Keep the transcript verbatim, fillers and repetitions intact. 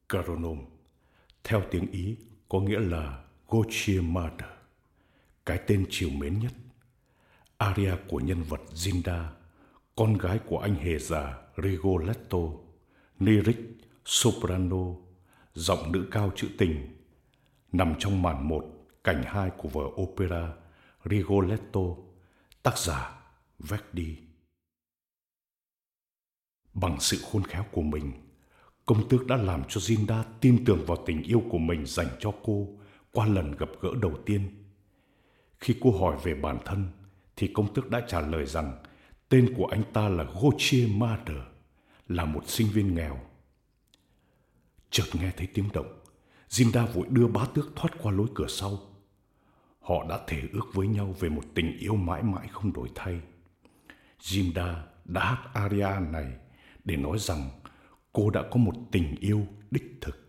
Caronom, theo tiếng Ý có nghĩa là Gochie Mother, cái tên trìu mến nhất. Aria của nhân vật Zinda, con gái của anh hề già Rigoletto, lyric soprano, giọng nữ cao trữ tình, nằm trong màn một, cảnh hai của vở opera Rigoletto, tác giả Verdi. Bằng sự khôn khéo của mình, công tước đã làm cho Zinda tin tưởng vào tình yêu của mình dành cho cô qua lần gặp gỡ đầu tiên. Khi cô hỏi về bản thân, thì công tước đã trả lời rằng tên của anh ta là Gochie Mother, là một sinh viên nghèo. Chợt nghe thấy tiếng động, Zinda vội đưa bá tước thoát qua lối cửa sau. Họ đã thề ước với nhau về một tình yêu mãi mãi không đổi thay. Zinda đã hát aria này để nói rằng cô đã có một tình yêu đích thực.